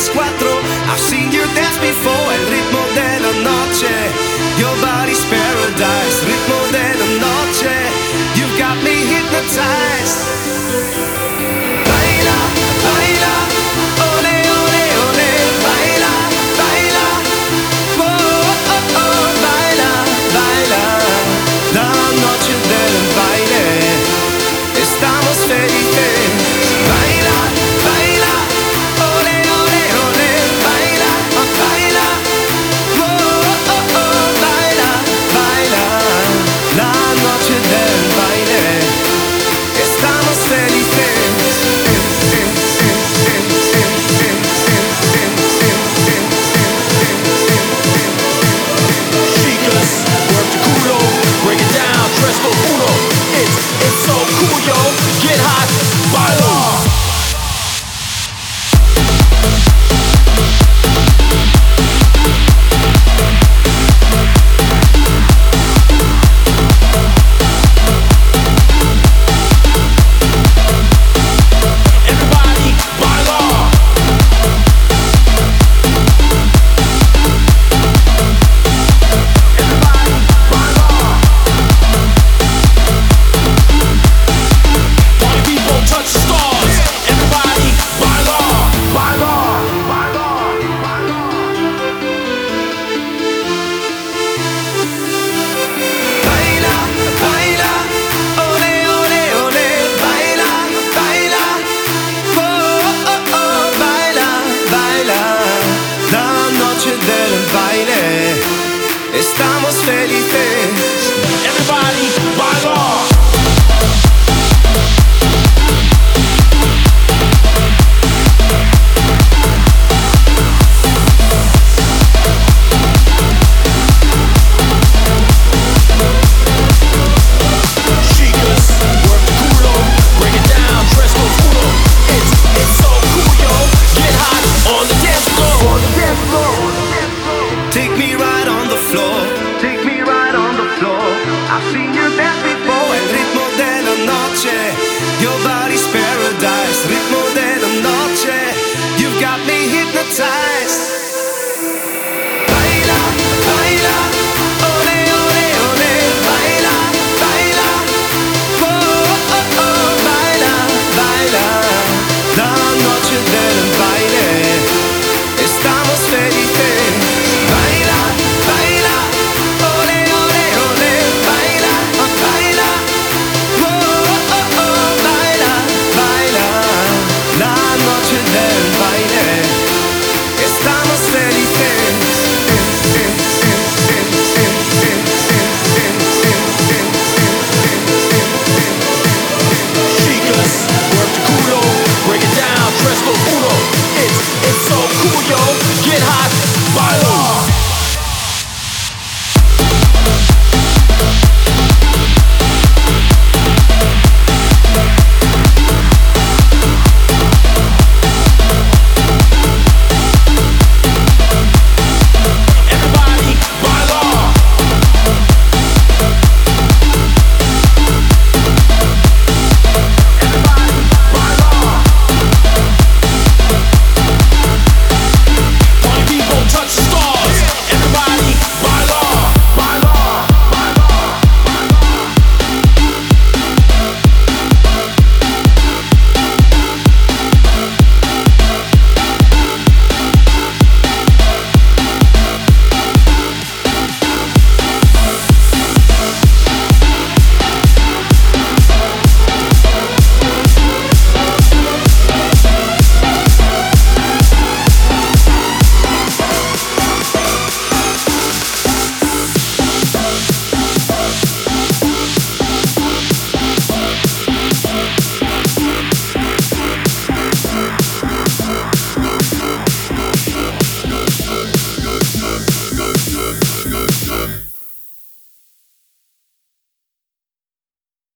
las 4. I've seen you dance before, el ritmo de la noche. Your body's paradise, ritmo de la noche. You've got me hypnotized. Baila, baila, ole, ole, ole. Baila, baila, oh, oh, oh. Baila, baila, la noche del baile. Estamos felices. Baila, baila, ole, ole, ole. Baila, baila, oh, oh, oh. Baila, baila, la noche del baile. Estamos felices. Chicas, work the culo, break it down, tres, dos, uno. It's so cool, yo. Get hot, baila. Everybody, baila. Everybody, baila. Party people touch the stars. Everybody, baila, baila, baila, baila. Baila, baila, ole, ole, ole. Baila, baila, oh, oh, oh. Baila, baila, la noche del baile. Estamos felices. Everybody, baila. Chicas, work the culo, break it down, tres, dos, uno. It's so cool, yo. Get hot on the dance floor. Take me right on the floor. Take me right on the floor. I've seen you dance before. El ritmo de la noche. Your body's paradise. Ritmo de la noche. You've got me hypnotized. Baila, baila, ole, ole, ole. Baila, baila, oh, oh, oh. Baila, baila, la noche del baile. Estamos felices. Baila, baila, ole, ole, ole. Baila, baila, oh, oh, oh. Baila, baila, la noche del baile. Estamos felices. Chicas, work the culo, break it down, tres, dos, uno. It's so cool, yo. Get hot, baila.